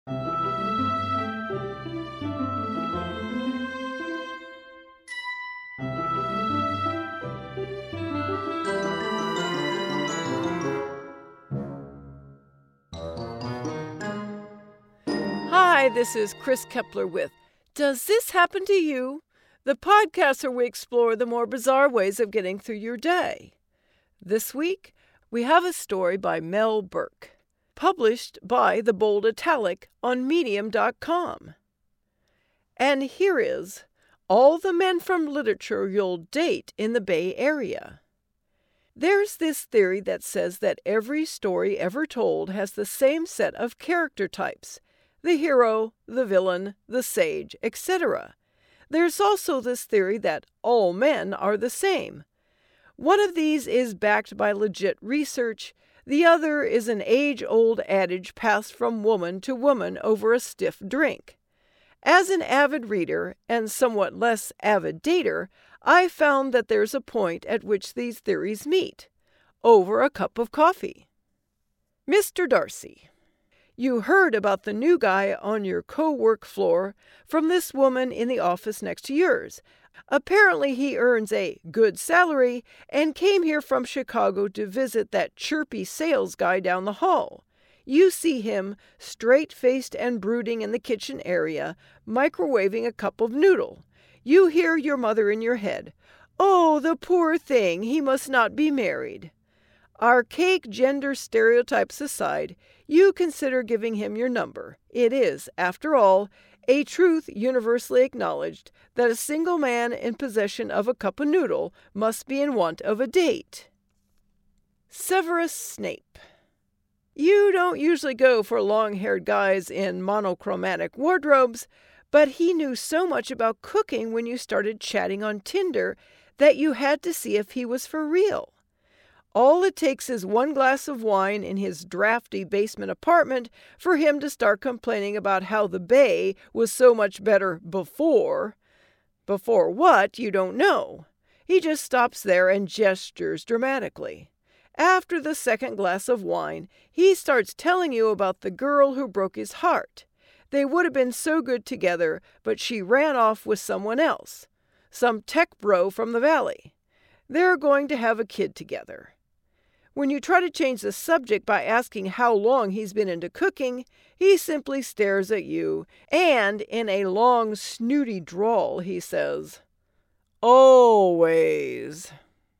Hi, this is Chris Kepler with Does This Happen to You? The podcast where we explore the more bizarre ways of getting through your day. This week, we have a story by Mel Burke, published by The Bold Italic on Medium.com. And here is all the men from literature you'll date in the Bay Area. There's this theory that says that every story ever told has the same set of character types: the hero, the villain, the sage, etc. There's also this theory that all men are the same. One of these is backed by legit research. The other is an age-old adage passed from woman to woman over a stiff drink. As an avid reader and somewhat less avid dater, I found that there's a point at which these theories meet: over a cup of coffee. Mr. Darcy, you heard about the new guy on your co-work floor from this woman in the office next to yours. Apparently he earns a good salary and came here from Chicago to visit that chirpy sales guy down the hall. You see him, straight-faced and brooding in the kitchen area, microwaving a cup of noodle. You hear your mother in your head. Oh, the poor thing, he must not be married. Archaic gender stereotypes aside, you consider giving him your number. It is, after all, a truth universally acknowledged that a single man in possession of a cup of noodle must be in want of a date. Severus Snape. You don't usually go for long-haired guys in monochromatic wardrobes, but he knew so much about cooking when you started chatting on Tinder that you had to see if he was for real. All it takes is one glass of wine in his drafty basement apartment for him to start complaining about how the Bay was so much better before. Before what, you don't know. He just stops there and gestures dramatically. After the second glass of wine, he starts telling you about the girl who broke his heart. They would have been so good together, but she ran off with someone else, some tech bro from the valley. They're going to have a kid together. When you try to change the subject by asking how long he's been into cooking, he simply stares at you, and in a long, snooty drawl, he says, "Always."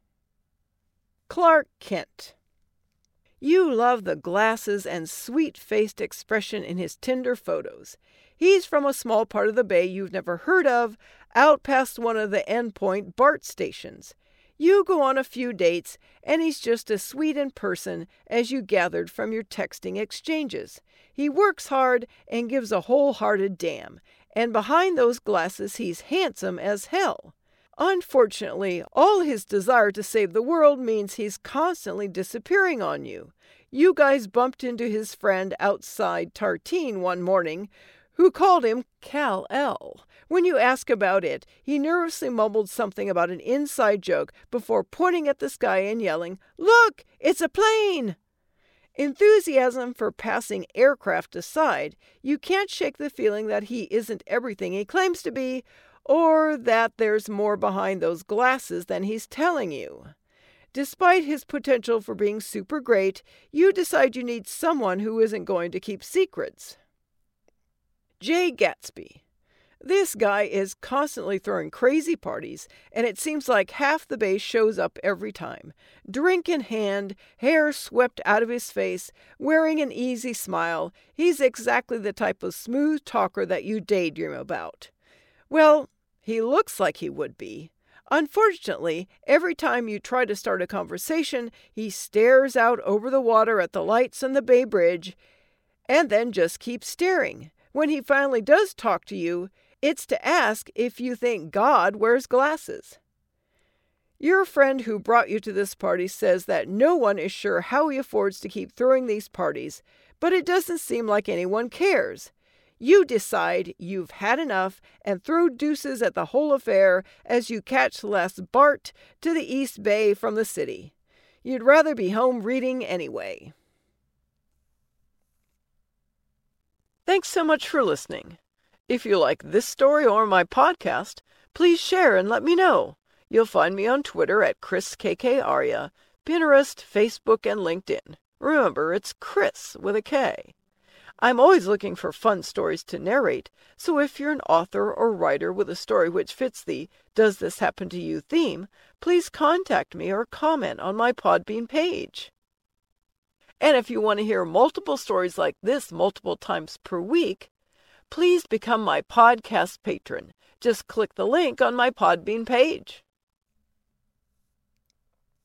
Clark Kent. You love the glasses and sweet-faced expression in his Tinder photos. He's from a small part of the Bay you've never heard of, out past one of the endpoint BART stations. You go on a few dates, and he's just as sweet in person as you gathered from your texting exchanges. He works hard and gives a wholehearted damn, and behind those glasses he's handsome as hell. Unfortunately, all his desire to save the world means he's constantly disappearing on you. You guys bumped into his friend outside Tartine one morning, who called him Kal-El. When you ask about it, he nervously mumbled something about an inside joke before pointing at the sky and yelling, "Look, it's a plane!" Enthusiasm for passing aircraft aside, you can't shake the feeling that he isn't everything he claims to be, or that there's more behind those glasses than he's telling you. Despite his potential for being super great, you decide you need someone who isn't going to keep secrets. Jay Gatsby. This guy is constantly throwing crazy parties, and it seems like half the Bay shows up every time. Drink in hand, hair swept out of his face, wearing an easy smile, he's exactly the type of smooth talker that you daydream about. Well, he looks like he would be. Unfortunately, every time you try to start a conversation, he stares out over the water at the lights on the Bay Bridge, and then just keeps staring. When he finally does talk to you, it's to ask if you think God wears glasses. Your friend who brought you to this party says that no one is sure how he affords to keep throwing these parties, but it doesn't seem like anyone cares. You decide you've had enough and throw deuces at the whole affair as you catch the last BART to the East Bay from the city. You'd rather be home reading anyway. Thanks so much for listening. If you like this story or my podcast, please share and let me know. You'll find me on Twitter at ChrisKKArya, Pinterest, Facebook, and LinkedIn. Remember, it's Chris with a K. I'm always looking for fun stories to narrate, so if you're an author or writer with a story which fits the "Does This Happen to You" theme, please contact me or comment on my Podbean page. And if you want to hear multiple stories like this multiple times per week, please become my podcast patron. Just click the link on my Podbean page.